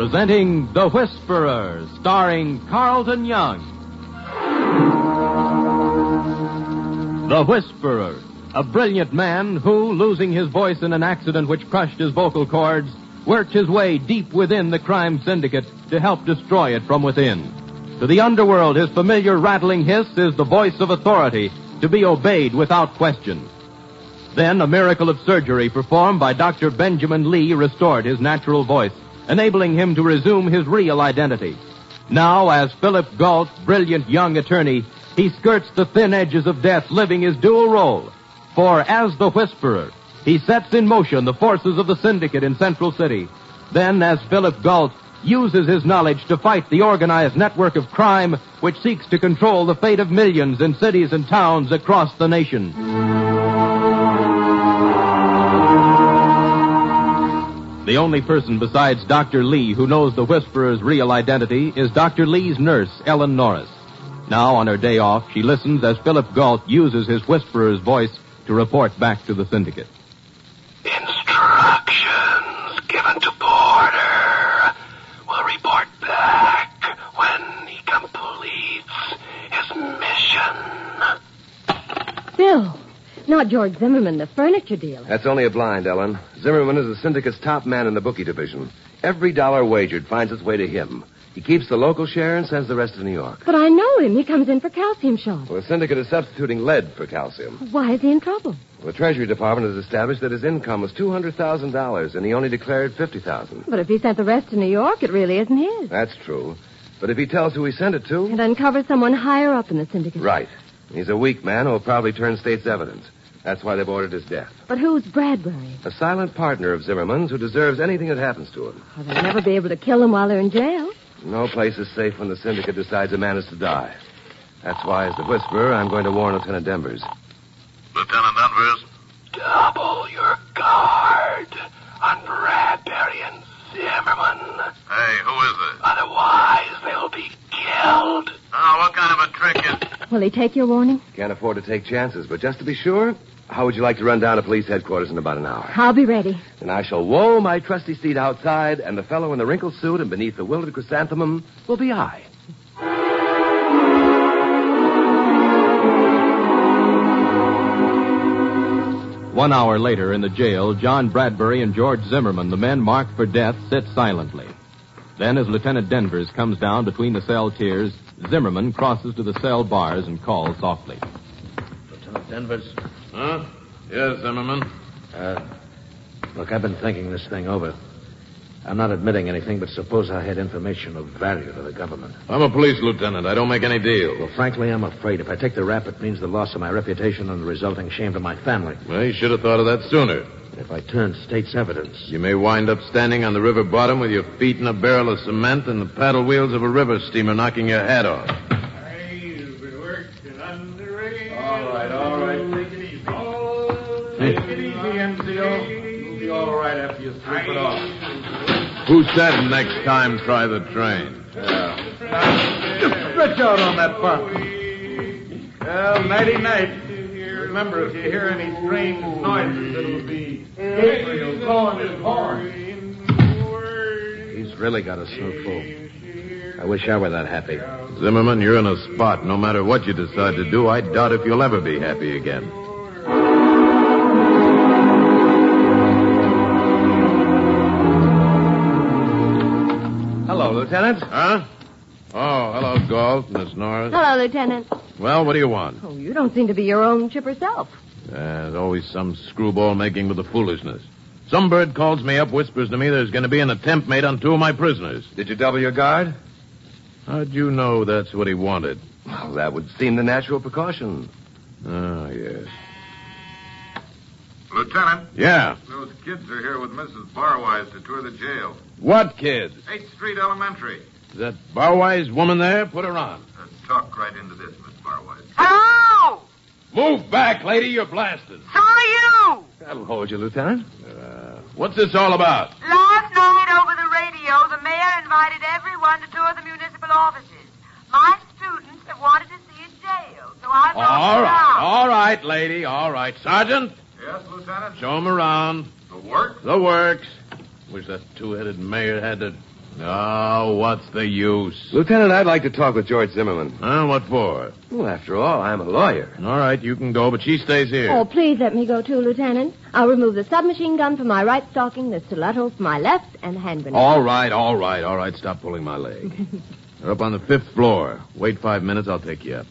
presenting The Whisperer, starring Carlton Young. The Whisperer, a brilliant man who, losing his voice in an accident which crushed his vocal cords, worked his way deep within the crime syndicate to help destroy it from within. To the underworld, his familiar rattling hiss is the voice of authority, to be obeyed without question. Then, a miracle of surgery performed by Dr. Benjamin Lee restored his natural voice, enabling him to resume his real identity. Now, as Philip Galt, brilliant young attorney, he skirts the thin edges of death, living his dual role. For as the Whisperer, he sets in motion the forces of the syndicate in Central City. Then, as Philip Galt, uses his knowledge to fight the organized network of crime which seeks to control the fate of millions in cities and towns across the nation. The only person besides Dr. Lee who knows the Whisperer's real identity is Dr. Lee's nurse, Ellen Norris. Now, on her day off, she listens as Philip Galt uses his Whisperer's voice to report back to the syndicate. Instructions given to Porter. Will report back when he completes his mission. Bill, not George Zimmerman, the furniture dealer. That's only a blind, Ellen. Zimmerman is the syndicate's top man in the bookie division. Every dollar wagered finds its way to him. He keeps the local share and sends the rest to New York. But I know him. He comes in for calcium shots. Well, the syndicate is substituting lead for calcium. Why is he in trouble? Well, the Treasury Department has established that his income was $200,000, and he only declared $50,000. But if he sent the rest to New York, it really isn't his. That's true. But if he tells who he sent it to... And uncover someone higher up in the syndicate. Right. He's a weak man who will probably turn state's evidence. That's why they've ordered his death. But who's Bradbury? A silent partner of Zimmerman's who deserves anything that happens to him. Well, they'll never be able to kill him while they're in jail. No place is safe when the syndicate decides a man is to die. That's why, as the Whisperer, I'm going to warn Lieutenant Denvers. Lieutenant Denvers? Double your guard on Bradbury and Zimmerman. Hey, who is it? Otherwise, they'll be killed. Oh, what kind of a trick is... Will he take your warning? Can't afford to take chances, but just to be sure, how would you like to run down to police headquarters in about an hour? I'll be ready. And I shall whoa my trusty steed outside, and the fellow in the wrinkled suit and beneath the wilted chrysanthemum will be I. 1 hour later in the jail, John Bradbury and George Zimmerman, the men marked for death, sit silently. Then, as Lieutenant Denvers comes down between the cell tiers, Zimmerman crosses to the cell bars and calls softly. Lieutenant Denvers? Huh? Yes, Zimmerman. Look, I've been thinking this thing over. I'm not admitting anything, but suppose I had information of value to the government. I'm a police lieutenant. I don't make any deals. Well, frankly, I'm afraid if I take the rap, it means the loss of my reputation and the resulting shame to my family. Well, you should have thought of that sooner. If I turn state's evidence... You may wind up standing on the river bottom with your feet in a barrel of cement and the paddle wheels of a river steamer knocking your head off. You've been working underway. All right. Take it easy. Take it easy, MCO. You'll be all right after you slip it off. Who said next time try the train? Just stretch out on that bunk. Well, nighty-night. Remember, if you hear any strange noises, it'll be Gabriel blowing his horn. He's really got us so full. I wish I were that happy. Zimmerman, you're in a spot. No matter what you decide to do, I doubt if you'll ever be happy again. Hello, Lieutenant. Huh? Oh, hello, Galt, Miss Norris. Hello, Lieutenant. Well, what do you want? Oh, you don't seem to be your own chipper self. There's always some screwball making with the foolishness. Some bird calls me up, whispers to me there's going to be an attempt made on 2 of my prisoners. Did you double your guard? How'd you know that's what he wanted? Well, that would seem the natural precaution. Oh, yes. Lieutenant. Yeah? Those kids are here with Mrs. Barwise to tour the jail. What kids? 8th Street Elementary. Is that Barwise woman there? Put her on. Talk right into this, Miss Barwise. Hello! Move back, lady. You're blasted. So are you! That'll hold you, Lieutenant. What's this all about? Last night over the radio, the mayor invited everyone to tour the municipal offices. My students have wanted to see his jail, so I brought All right, lady. All right. Sergeant? Yes, Lieutenant? Show him around. The work? The works. Wish that 2-headed mayor had to... Oh, what's the use? Lieutenant, I'd like to talk with George Zimmerman. What for? Well, after all, I'm a lawyer. All right, you can go, but she stays here. Oh, please let me go too, Lieutenant. I'll remove the submachine gun from my right stocking, the stiletto from my left, and the hand grenade. All right. Stop pulling my leg. They're up on the 5th floor. Wait 5 minutes, I'll take you up.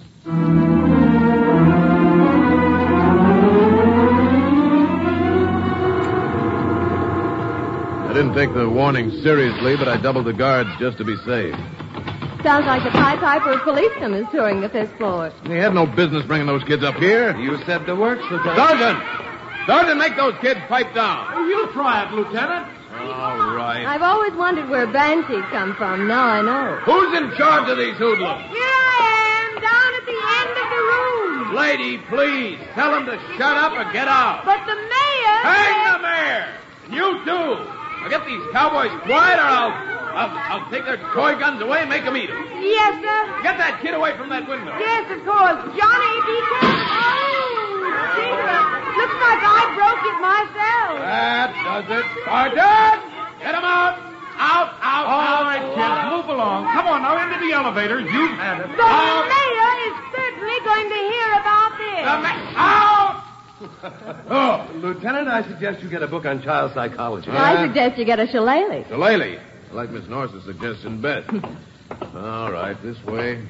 I didn't take the warning seriously, but I doubled the guards just to be safe. Sounds like the Pied Piper of policemen is touring the 5th floor. They had no business bringing those kids up here. You said the works, Lieutenant. Sergeant, make those kids pipe down. Oh, you try it, Lieutenant. All right. I've always wondered where banshees come from. Now I know. Who's in charge of these hoodlums? Here I am, down at the end of the room. Lady, please, tell them to shut up or get out. But the mayor... Hang the mayor! And you too! Now get these cowboys quiet or I'll take their toy guns away and make them eat them. Yes, sir. Get that kid away from that window. Yes, of course. Johnny, be careful. Oh, Tinker, looks like I broke it myself. That does it. Sergeant! Get him out! Out! All right, kids, move along. Come on, now, into the elevator. You've had it. So the mayor is certainly going to hear about this. Out! Lieutenant, I suggest you get a book on child psychology. I suggest you get a shillelagh. Shillelagh. I like Miss Norris's suggestion best. All right, this way.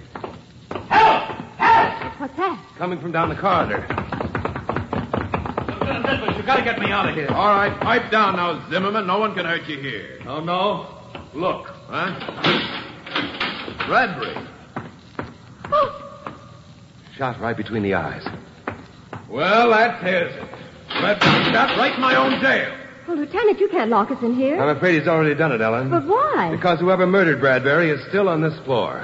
What's that? Coming from down the corridor. You gotta get me out of here. All right, pipe down now, Zimmerman. No one can hurt you here. Oh, no? Look. Huh? Bradbury. Shot right between the eyes. Well, that tears it. Bradbury shot right in my own jail. Well, Lieutenant, you can't lock us in here. I'm afraid he's already done it, Ellen. But why? Because whoever murdered Bradbury is still on this floor.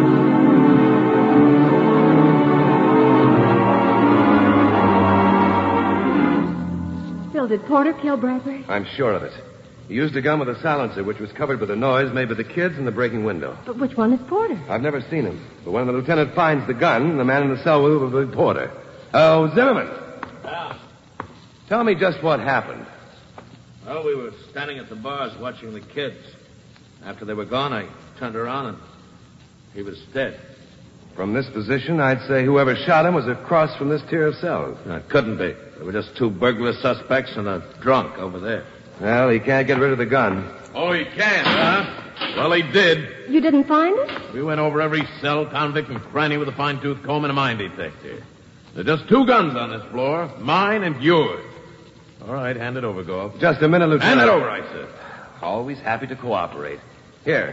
Phil, did Porter kill Bradbury? I'm sure of it. He used a gun with a silencer, which was covered with a noise made by the kids in the breaking window. But which one is Porter? I've never seen him. But when the lieutenant finds the gun, the man in the cell will be Porter. Oh, Zimmerman. Yeah. Tell me just what happened. Well, we were standing at the bars watching the kids. After they were gone, I turned around and he was dead. From this position, I'd say whoever shot him was across from this tier of cells. No, it couldn't be. There were just 2 burglar suspects and a drunk over there. Well, he can't get rid of the gun. Oh, he can't, huh? Well, he did. You didn't find it? We went over every cell, convict, and cranny with a fine-tooth comb and a mine detector. There are just 2 guns on this floor, mine and yours. All right, hand it over, Goff. Just a minute, Lieutenant. Hand it over, I said. Always happy to cooperate. Here.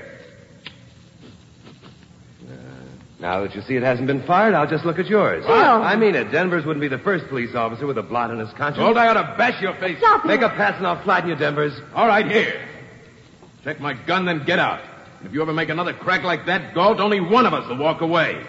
Now that you see it hasn't been fired, I'll just look at yours. Phil. I mean it. Denvers wouldn't be the first police officer with a blot on his conscience. Hold, I ought to bash your face. Stop it. Make a pass and I'll flatten you, Denvers. All right, here. Check my gun, then get out. If you ever make another crack like that, Galt, only one of us will walk away.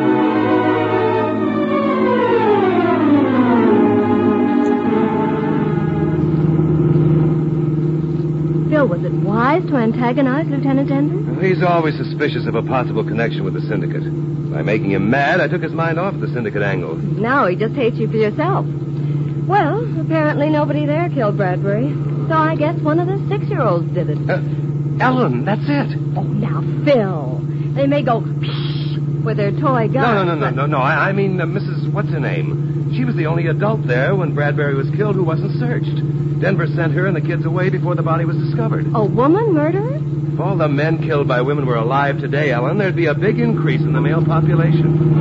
Phil, was it wise to antagonize Lieutenant Denver? Well, he's always suspicious of a possible connection with the syndicate. By making him mad, I took his mind off the syndicate angle. Now he just hates you for yourself. Well, apparently nobody there killed Bradbury. So I guess one of the 6-year-olds did it. Ellen, that's it. Oh, now, Phil. They may go with their toy guns. No. I mean, Mrs. What's-her-name. She was the only adult there when Bradbury was killed who wasn't searched. Denver sent her and the kids away before the body was discovered. A woman murderer? If all the men killed by women were alive today, Ellen, there'd be a big increase in the male population.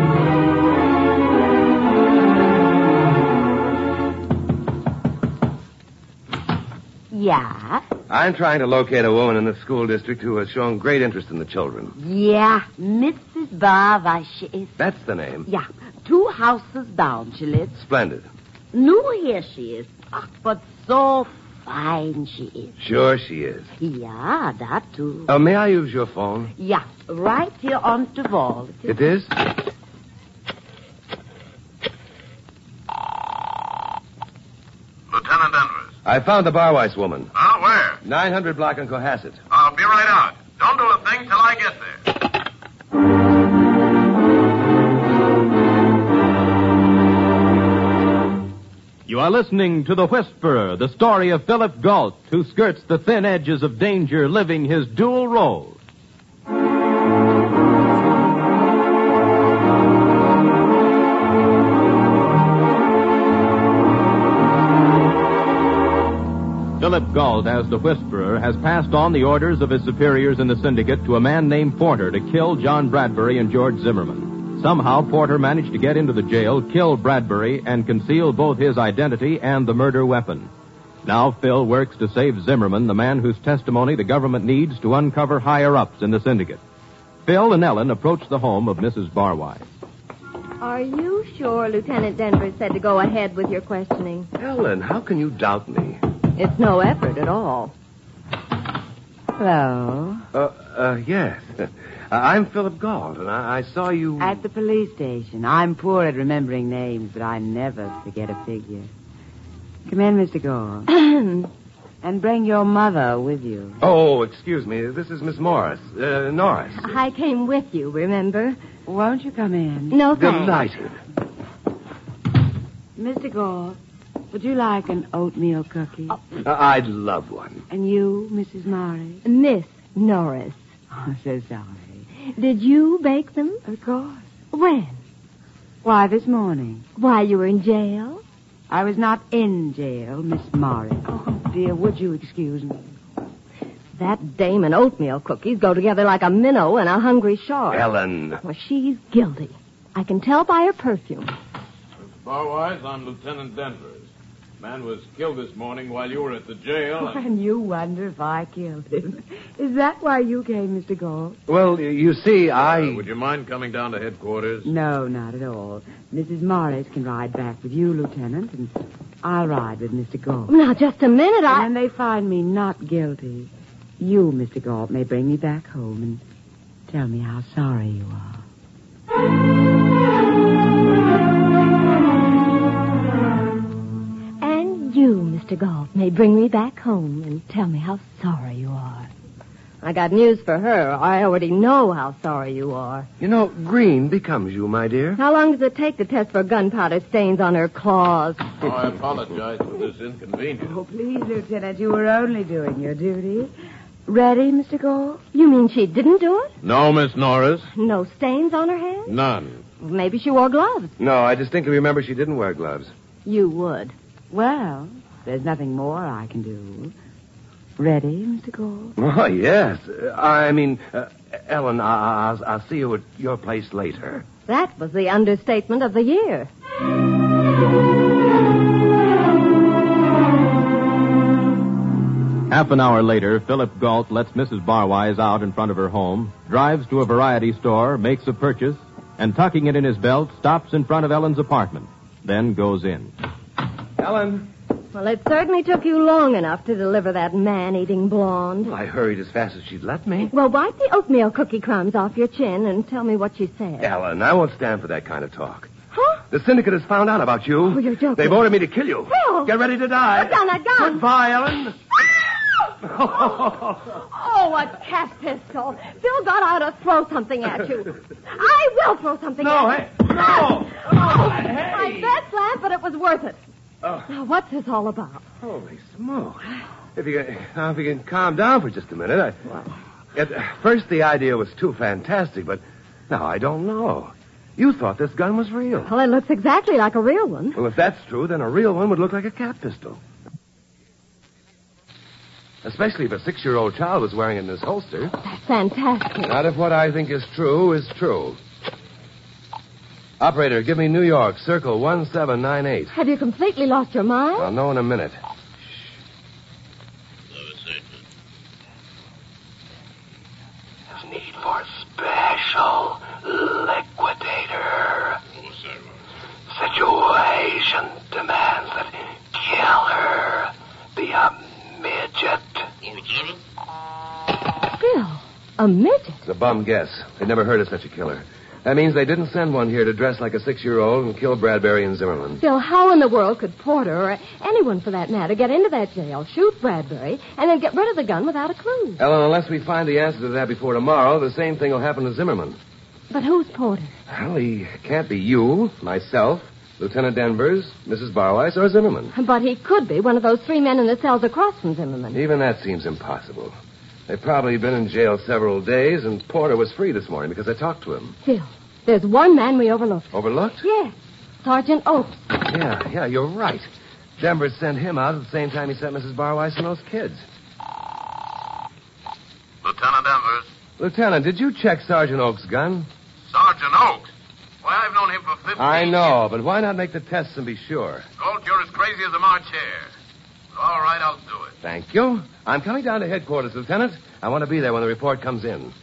Yeah? I'm trying to locate a woman in the school district who has shown great interest in the children. Yeah, Mrs. Barweiss, she is. That's the name. Yeah, 2 houses down she lives. Splendid. New here she is. But so fine she is. Sure she is. Yeah, that too. May I use your phone? Yeah, right here on the wall. It is? Lieutenant Denvers. I found the Barweiss woman. Oh, where? 900 block in Cohasset. I'll be right out. Don't do a thing till I get there. You are listening to The Whisperer, the story of Philip Galt, who skirts the thin edges of danger living his dual role. Philip Galt, as the Whisperer, has passed on the orders of his superiors in the syndicate to a man named Porter to kill John Bradbury and George Zimmerman. Somehow, Porter managed to get into the jail, kill Bradbury, and conceal both his identity and the murder weapon. Now Phil works to save Zimmerman, the man whose testimony the government needs to uncover higher-ups in the syndicate. Phil and Ellen approach the home of Mrs. Barwise. Are you sure Lieutenant Denver said to go ahead with your questioning? Ellen, how can you doubt me? It's no effort at all. Hello. Yes. I'm Philip Galt, and I saw you... At the police station. I'm poor at remembering names, but I never forget a figure. Come in, Mr. Galt. And bring your mother with you. Oh, excuse me. This is Miss Norris. I came with you, remember? Won't you come in? No, thanks. Delighted. Mr. Galt, would you like an oatmeal cookie? I'd love one. And you, Mrs. Morris? Miss Norris. Oh, so sorry. Did you bake them? Of course. When? Why, this morning. While you were in jail? I was not in jail, Miss Morris. Oh, dear, would you excuse me? That dame and oatmeal cookies go together like a minnow and a hungry shark. Ellen. Well, she's guilty. I can tell by her perfume. Mr. Barwise, I'm Lieutenant Denver. Man was killed this morning while you were at the jail. And you wonder if I killed him. Is that why you came, Mr. Galt? Well, you see, would you mind coming down to headquarters? No, not at all. Mrs. Morris can ride back with you, Lieutenant, and I'll ride with Mr. Galt. Now, just a minute, And when they find me not guilty, you, Mr. Galt, may bring me back home and tell me how sorry you are. You, Mr. Galt, may bring me back home and tell me how sorry you are. I got news for her. I already know how sorry you are. You know, green becomes you, my dear. How long does it take to test for gunpowder stains on her claws? Oh, I apologize for this inconvenience. Oh, please, Lieutenant, you were only doing your duty. Ready, Mr. Galt? You mean she didn't do it? No, Miss Norris. No stains on her hands? None. Maybe she wore gloves. No, I distinctly remember she didn't wear gloves. You would. Well, there's nothing more I can do. Ready, Mr. Galt? Oh, yes. Ellen, I'll see you at your place later. That was the understatement of the year. Half an hour later, Philip Galt lets Mrs. Barwise out in front of her home, drives to a variety store, makes a purchase, and tucking it in his belt, stops in front of Ellen's apartment, then goes in. Ellen. Well, it certainly took you long enough to deliver that man-eating blonde. Well, I hurried as fast as she'd let me. Well, wipe the oatmeal cookie crumbs off your chin and tell me what she said. Ellen, I won't stand for that kind of talk. Huh? The syndicate has found out about you. Oh, you're joking. They've ordered me to kill you. Phil! Get ready to die. Put down that gun. Goodbye, Ellen. Oh, a cat pistol. Phil got out to throw something at you. I will throw something at you. No. Hey. I bet, Lance, but it was worth it. Now, what's this all about? Holy smoke. If you can calm down for just a minute. At first, the idea was too fantastic, but now I don't know. You thought this gun was real. Well, it looks exactly like a real one. Well, if that's true, then a real one would look like a cat pistol. Especially if a 6-year-old child was wearing it in his holster. That's fantastic. Not if what I think is true is true. Operator, give me New York, circle 1798. Have you completely lost your mind? I'll know in a minute. There's need for special liquidator. Situation demands that killer be a midget. Phil, a midget? It's a bum guess. They'd never heard of such a killer. That means they didn't send one here to dress like a 6-year-old and kill Bradbury and Zimmerman. Phil, how in the world could Porter, or anyone for that matter, get into that jail, shoot Bradbury, and then get rid of the gun without a clue? Ellen, unless we find the answer to that before tomorrow, the same thing will happen to Zimmerman. But who's Porter? Well, he can't be you, myself, Lieutenant Danvers, Mrs. Barwise, or Zimmerman. But he could be one of those 3 men in the cells across from Zimmerman. Even that seems impossible. They've probably been in jail several days, and Porter was free this morning because I talked to him. Phil, there's one man we overlooked. Overlooked? Yes. Sergeant Oakes. Yeah, you're right. Danvers sent him out at the same time he sent Mrs. Barwise and those kids. Lieutenant Danvers. Lieutenant, did you check Sergeant Oakes' gun? Sergeant Oakes? Why, I've known him for 15 I know, years. but why not make the tests and be sure? Gold, you're as crazy as a March hare. All right, I'll do it. Thank you. I'm coming down to headquarters, Lieutenant. I want to be there when the report comes in.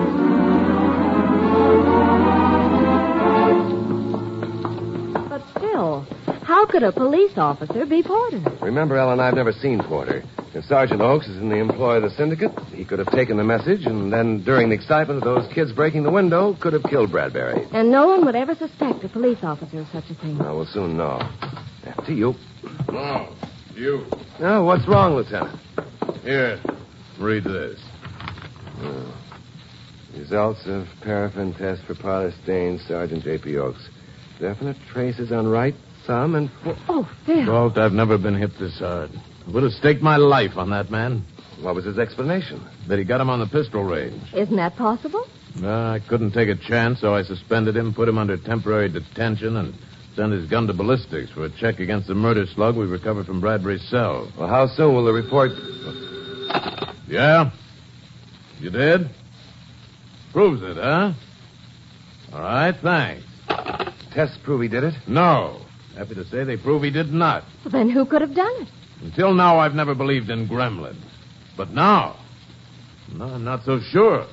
But Phil, how could a police officer be Porter? Remember, Ellen, I've never seen Porter. If Sergeant Oakes is in the employ of the syndicate, he could have taken the message and then, during the excitement of those kids breaking the window, could have killed Bradbury. And no one would ever suspect a police officer of such a thing. Well, we'll soon know. After you. No, you. Oh, what's wrong, Lieutenant? Here, read this. Results of paraffin test for parlor stains, Sergeant J.P. Oakes. Definite traces on right thumb and foot. Oh, Phil. Walt, I've never been hit this hard. I would have staked my life on that man. What was his explanation? That he got him on the pistol range. Isn't that possible? I couldn't take a chance, so I suspended him, put him under temporary detention, and sent his gun to ballistics for a check against the murder slug we recovered from Bradbury's cell. Well, how soon will the report... Yeah? You did? Proves it, huh? All right, thanks. Tests prove he did it? No. Happy to say they prove he did not. Well, then who could have done it? Until now, I've never believed in gremlins. But now, no, I'm not so sure.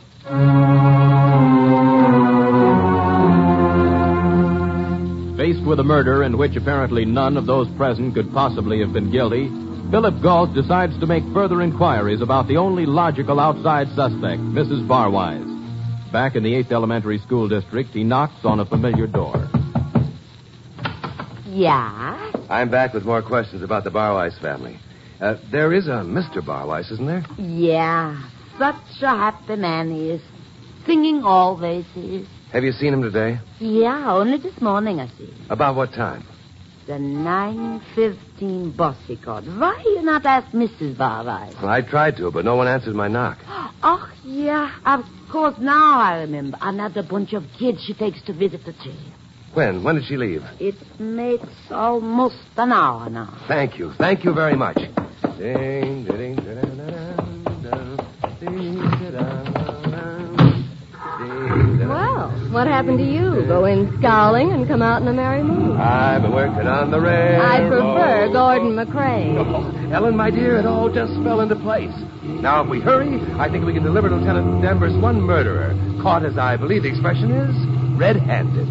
Faced with a murder in which apparently none of those present could possibly have been guilty, Philip Galt decides to make further inquiries about the only logical outside suspect, Mrs. Barwise. Back in the 8th Elementary School District, he knocks on a familiar door. Yeah? I'm back with more questions about the Barwise family. There is a Mr. Barwise, isn't there? Yeah. Such a happy man he is. Singing always he is. Have you seen him today? Yeah, only this morning I see. About what time? The 9:15 bus he called. Why you not ask Mrs. Barwise? Well, I tried to, but no one answered my knock. Oh, yeah. Of course, now I remember. Another bunch of kids she takes to visit the jail. When? When did she leave? It makes almost an hour now. Thank you. Thank you very much. Well, what happened to you? Go in scowling and come out in a merry mood. I've been working on the railroad. I prefer Gordon McRae. Oh, Ellen, my dear, it all just fell into place. Now, if we hurry, I think we can deliver Lieutenant Danvers one murderer, caught, as I believe the expression is, red-handed.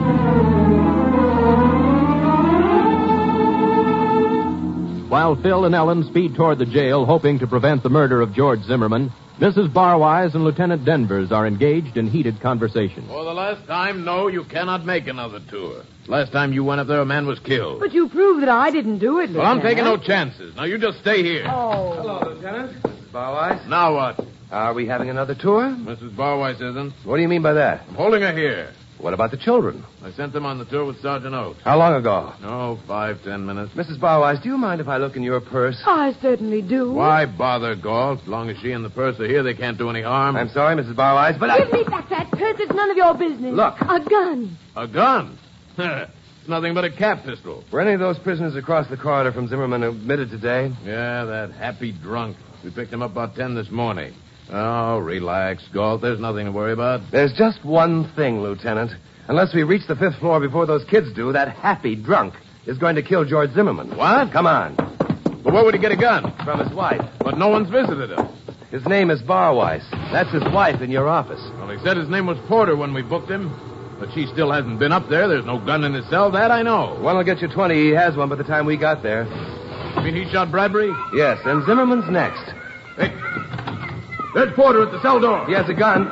While Phil and Ellen speed toward the jail, hoping to prevent the murder of George Zimmerman, Mrs. Barwise and Lieutenant Danvers are engaged in heated conversation. For the last time, no, you cannot make another tour. Last time you went up there, a man was killed. But you proved that I didn't do it, Lieutenant. Well, I'm taking no chances. Now, you just stay here. Oh. Hello, Lieutenant. Mrs. Barwise. Now what? Are we having another tour? Mrs. Barwise isn't. What do you mean by that? I'm holding her here. What about the children? I sent them on the tour with Sergeant Oakes. How long ago? Oh, 5-10 minutes. Mrs. Barwise, do you mind if I look in your purse? I certainly do. Why bother, Galt? As long as she and the purse are here, they can't do any harm. I'm sorry, Mrs. Barwise, but Give me back that purse. It's none of your business. Look. A gun. A gun? It's nothing but a cap pistol. Were any of those prisoners across the corridor from Zimmerman admitted today? Yeah, that happy drunk. We picked him up about 10 this morning. Oh, relax, Galt. There's nothing to worry about. There's just one thing, Lieutenant. Unless we reach the 5th floor before those kids do, that happy drunk is going to kill George Zimmerman. What? Come on. But where would he get a gun? From his wife. But no one's visited him. His name is Barwise. That's his wife in your office. Well, he said his name was Porter when we booked him. But she still hasn't been up there. There's no gun in his cell. That I know. One will get you 20. He has one by the time we got there. You mean he shot Bradbury? Yes, and Zimmerman's next. Hey, there's Porter at the cell door. He has a gun.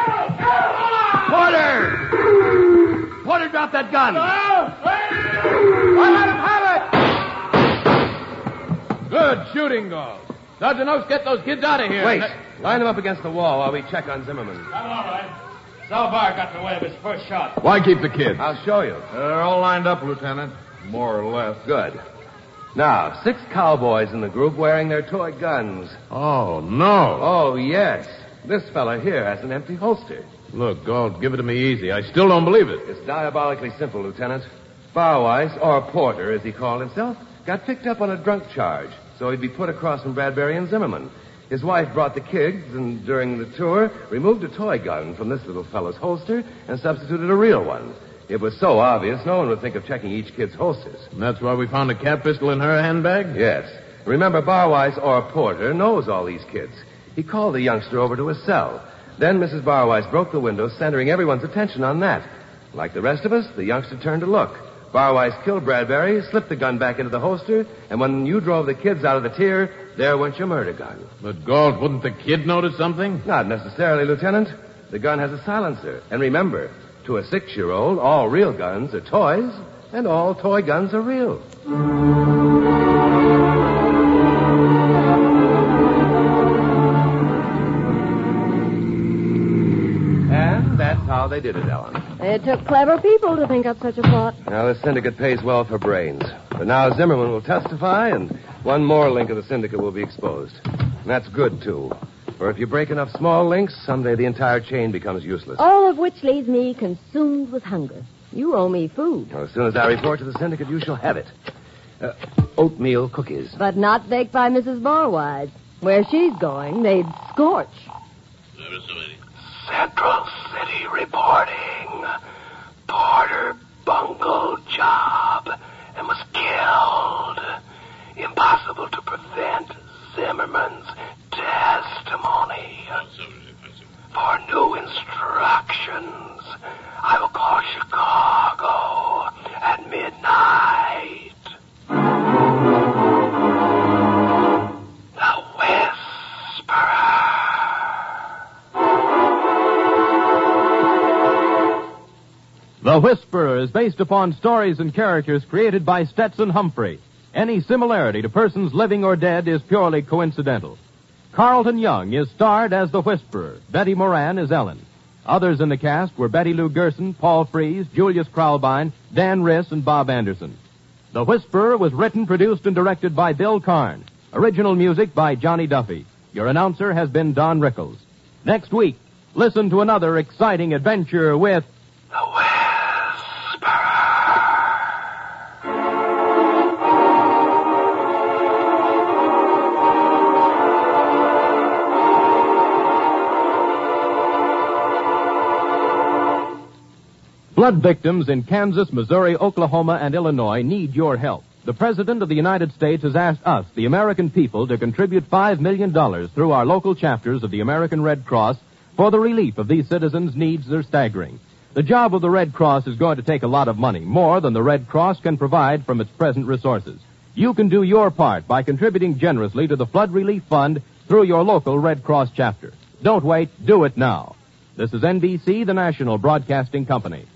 Porter! Porter, drop that gun. I let him have it. Good shooting, Galt. Sergeant Oakes, get those kids out of here. Wait. Line them up against the wall while we check on Zimmerman. I'm all right. Salvar got in the way of his first shot. Why keep the kids? I'll show you. They're all lined up, Lieutenant. More or less. Good. Now, 6 cowboys in the group wearing their toy guns. Oh, no. Oh, yes. This fella here has an empty holster. Look, Galt, give it to me easy. I still don't believe it. It's diabolically simple, Lieutenant. Barwise, or Porter, as he called himself, got picked up on a drunk charge, so he'd be put across from Bradbury and Zimmerman. His wife brought the kids, and during the tour, removed a toy gun from this little fellow's holster and substituted a real one. It was so obvious, no one would think of checking each kid's holsters. And that's why we found a cat pistol in her handbag? Yes. Remember, Barwise, or Porter, knows all these kids. He called the youngster over to his cell. Then Mrs. Barwise broke the window, centering everyone's attention on that. Like the rest of us, the youngster turned to look. Barwise killed Bradbury, slipped the gun back into the holster, and when you drove the kids out of the tier, there went your murder gun. But, Galt, wouldn't the kid notice something? Not necessarily, Lieutenant. The gun has a silencer. And remember, to a 6-year-old, all real guns are toys, and all toy guns are real. And that's how they did it, Ellen. It took clever people to think up such a plot. Now, the syndicate pays well for brains. But now Zimmerman will testify, and one more link of the syndicate will be exposed. And that's good, too. For if you break enough small links, someday the entire chain becomes useless. All of which leaves me consumed with hunger. You owe me food. Well, as soon as I report to the syndicate, you shall have it. Oatmeal cookies. But not baked by Mrs. Barwise. Where she's going, they'd scorch. Central City reporting. Porter bungled job and was killed. Impossible to prevent Zimmerman's testimony. For new instructions, I will call Chicago at midnight. The Whisperer. The Whisperer is based upon stories and characters created by Stetson Humphrey. Any similarity to persons living or dead is purely coincidental. Carlton Young is starred as the Whisperer. Betty Moran is Ellen. Others in the cast were Betty Lou Gerson, Paul Frees, Julius Kraulbein, Dan Riss, and Bob Anderson. The Whisperer was written, produced, and directed by Bill Karn. Original music by Johnny Duffy. Your announcer has been Don Rickles. Next week, listen to another exciting adventure with... The Whisperer. Flood victims in Kansas, Missouri, Oklahoma, and Illinois need your help. The President of the United States has asked us, the American people, to contribute $5 million through our local chapters of the American Red Cross for the relief of these citizens' needs are staggering. The job of the Red Cross is going to take a lot of money, more than the Red Cross can provide from its present resources. You can do your part by contributing generously to the Flood Relief Fund through your local Red Cross chapter. Don't wait, do it now. This is NBC, the national broadcasting company.